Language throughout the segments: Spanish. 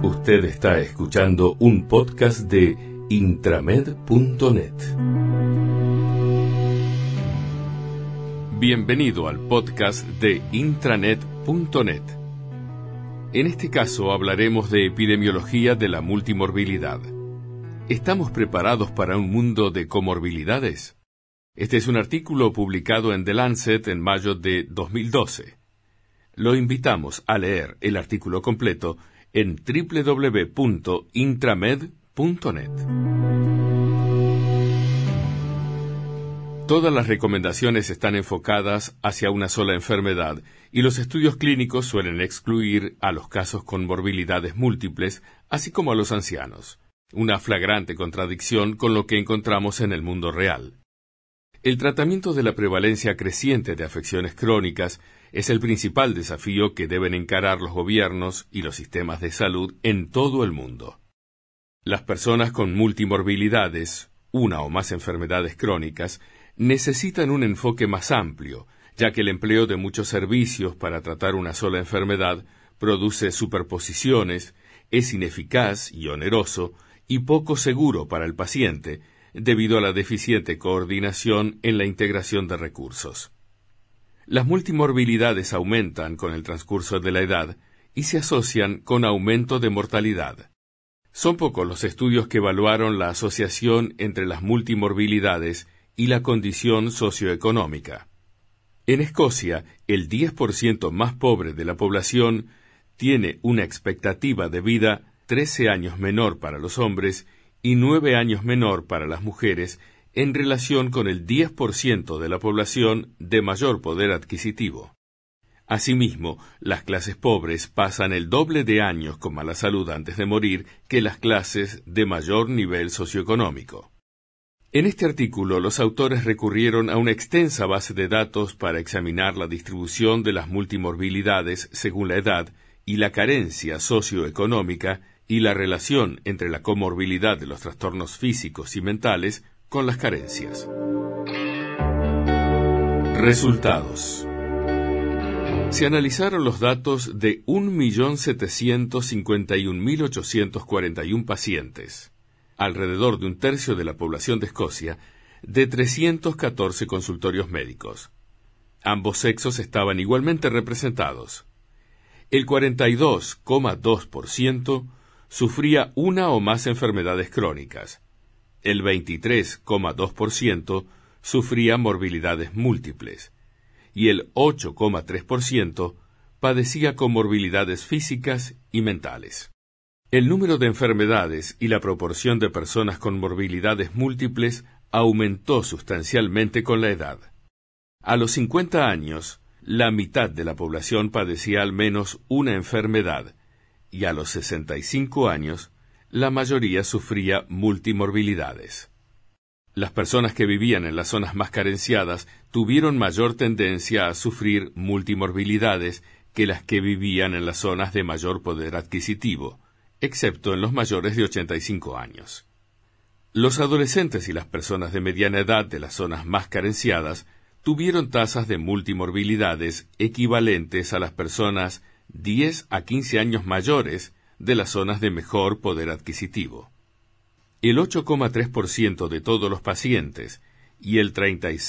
Usted está escuchando un podcast de intramed.net. Bienvenido al podcast de intranet.net. En este caso hablaremos de epidemiología de la multimorbilidad. ¿Estamos preparados para un mundo de comorbilidades? Este es un artículo publicado en The Lancet en mayo de 2012. Lo invitamos a leer el artículo completo en www.intramed.net. Todas las recomendaciones están enfocadas hacia una sola enfermedad y los estudios clínicos suelen excluir a los casos con morbilidades múltiples, así como a los ancianos. Una flagrante contradicción con lo que encontramos en el mundo real. El tratamiento de la prevalencia creciente de afecciones crónicas es el principal desafío que deben encarar los gobiernos y los sistemas de salud en todo el mundo. Las personas con multimorbilidades, una o más enfermedades crónicas, necesitan un enfoque más amplio, ya que el empleo de muchos servicios para tratar una sola enfermedad produce superposiciones, es ineficaz y oneroso, y poco seguro para el paciente, debido a la deficiente coordinación en la integración de recursos. Las multimorbilidades aumentan con el transcurso de la edad y se asocian con aumento de mortalidad. Son pocos los estudios que evaluaron la asociación entre las multimorbilidades y la condición socioeconómica. En Escocia, el 10% más pobre de la población tiene una expectativa de vida 13 años menor para los hombres y 9 años menor para las mujeres en relación con el 10% de la población de mayor poder adquisitivo. Asimismo, las clases pobres pasan el doble de años con mala salud antes de morir que las clases de mayor nivel socioeconómico. En este artículo, los autores recurrieron a una extensa base de datos para examinar la distribución de las multimorbilidades según la edad y la carencia socioeconómica y la relación entre la comorbilidad de los trastornos físicos y mentales con las carencias. Resultados. Se analizaron los datos de 1.751.841 pacientes, alrededor de un tercio de la población de Escocia, de 314 consultorios médicos. Ambos sexos estaban igualmente representados. El 42,2% sufría una o más enfermedades crónicas. El 23,2% sufría morbilidades múltiples. Y el 8,3% padecía comorbilidades físicas y mentales. El número de enfermedades y la proporción de personas con morbilidades múltiples aumentó sustancialmente con la edad. A los 50 años, la mitad de la población padecía al menos una enfermedad, y a los 65 años, la mayoría sufría multimorbilidades. Las personas que vivían en las zonas más carenciadas tuvieron mayor tendencia a sufrir multimorbilidades que las que vivían en las zonas de mayor poder adquisitivo, excepto en los mayores de 85 años. Los adolescentes y las personas de mediana edad de las zonas más carenciadas tuvieron tasas de multimorbilidades equivalentes a las personas 10 a 15 años mayores de las zonas de mejor poder adquisitivo. El 8,3% de todos los pacientes y el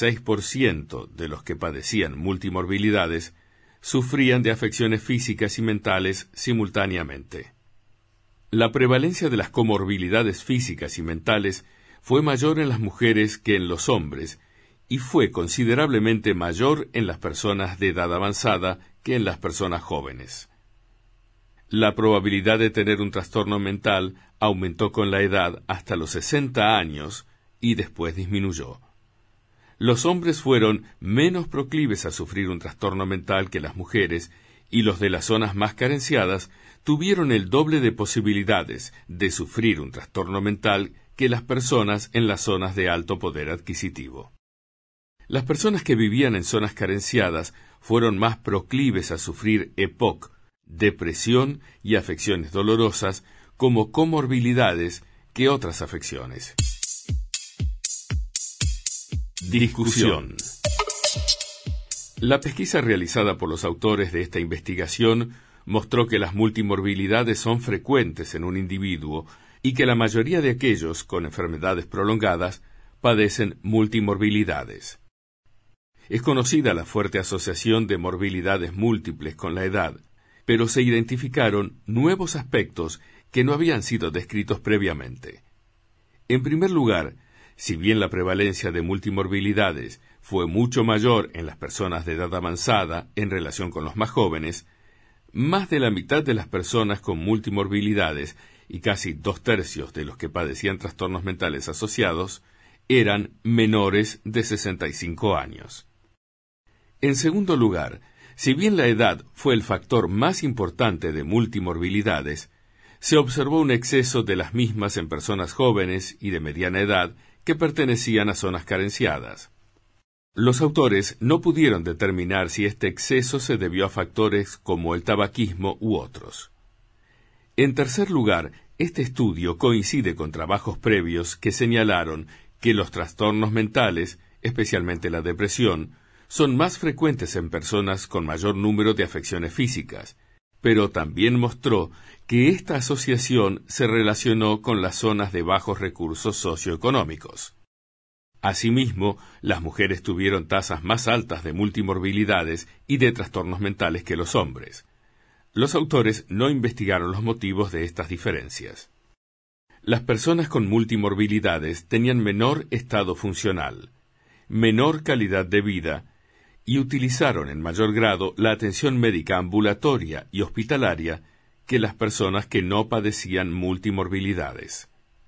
36% de los que padecían multimorbilidades sufrían de afecciones físicas y mentales simultáneamente. La prevalencia de las comorbilidades físicas y mentales fue mayor en las mujeres que en los hombres y fue considerablemente mayor en las personas de edad avanzada que en las personas jóvenes. La probabilidad de tener un trastorno mental aumentó con la edad hasta los 60 años y después disminuyó. Los hombres fueron menos proclives a sufrir un trastorno mental que las mujeres, y los de las zonas más carenciadas tuvieron el doble de posibilidades de sufrir un trastorno mental que las personas en las zonas de alto poder adquisitivo. Las personas que vivían en zonas carenciadas fueron más proclives a sufrir EPOC, depresión y afecciones dolorosas como comorbilidades que otras afecciones. Discusión. La pesquisa realizada por los autores de esta investigación mostró que las multimorbilidades son frecuentes en un individuo y que la mayoría de aquellos con enfermedades prolongadas padecen multimorbilidades. Es conocida la fuerte asociación de morbilidades múltiples con la edad, pero se identificaron nuevos aspectos que no habían sido descritos previamente. En primer lugar, si bien la prevalencia de multimorbilidades fue mucho mayor en las personas de edad avanzada en relación con los más jóvenes, más de la mitad de las personas con multimorbilidades y casi 2/3 de los que padecían trastornos mentales asociados eran menores de 65 años. En segundo lugar, si bien la edad fue el factor más importante de multimorbilidades, se observó un exceso de las mismas en personas jóvenes y de mediana edad que pertenecían a zonas carenciadas. Los autores no pudieron determinar si este exceso se debió a factores como el tabaquismo u otros. En tercer lugar, este estudio coincide con trabajos previos que señalaron que los trastornos mentales, especialmente la depresión, son más frecuentes en personas con mayor número de afecciones físicas, pero también mostró que esta asociación se relacionó con las zonas de bajos recursos socioeconómicos. Asimismo, las mujeres tuvieron tasas más altas de multimorbilidades y de trastornos mentales que los hombres. Los autores no investigaron los motivos de estas diferencias. Las personas con multimorbilidades tenían menor estado funcional, menor calidad de vida y utilizaron en mayor grado la atención médica ambulatoria y hospitalaria que las personas que no padecían multimorbilidades.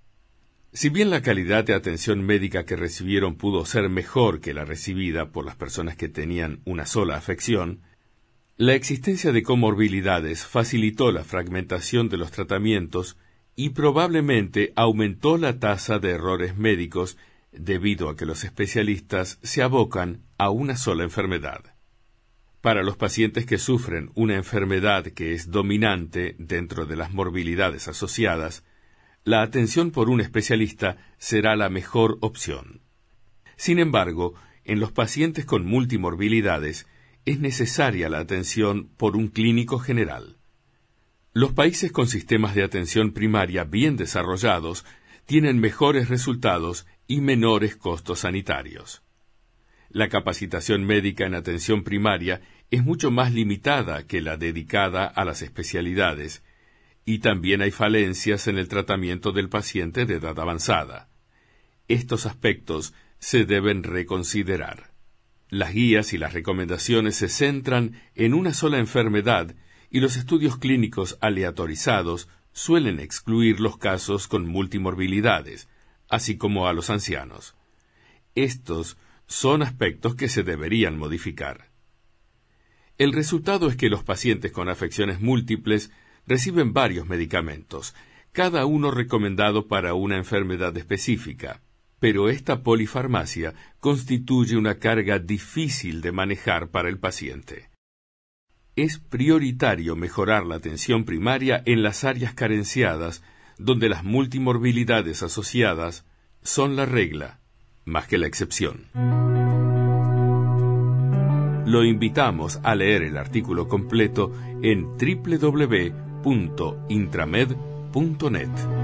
Si bien la calidad de atención médica que recibieron pudo ser mejor que la recibida por las personas que tenían una sola afección, la existencia de comorbilidades facilitó la fragmentación de los tratamientos y probablemente aumentó la tasa de errores médicos debido a que los especialistas se abocan a una sola enfermedad. Para los pacientes que sufren una enfermedad que es dominante dentro de las morbilidades asociadas, la atención por un especialista será la mejor opción. Sin embargo, en los pacientes con multimorbilidades es necesaria la atención por un clínico general. Los países con sistemas de atención primaria bien desarrollados tienen mejores resultados y menores costos sanitarios. La capacitación médica en atención primaria es mucho más limitada que la dedicada a las especialidades, y también hay falencias en el tratamiento del paciente de edad avanzada. Estos aspectos se deben reconsiderar. Las guías y las recomendaciones se centran en una sola enfermedad y los estudios clínicos aleatorizados suelen excluir los casos con multimorbilidades, así como a los ancianos. Estos son aspectos que se deberían modificar. El resultado es que los pacientes con afecciones múltiples reciben varios medicamentos, cada uno recomendado para una enfermedad específica, pero esta polifarmacia constituye una carga difícil de manejar para el paciente. Es prioritario mejorar la atención primaria en las áreas carenciadas, donde las multimorbilidades asociadas son la regla, más que la excepción. Lo invitamos a leer el artículo completo en www.intramed.net.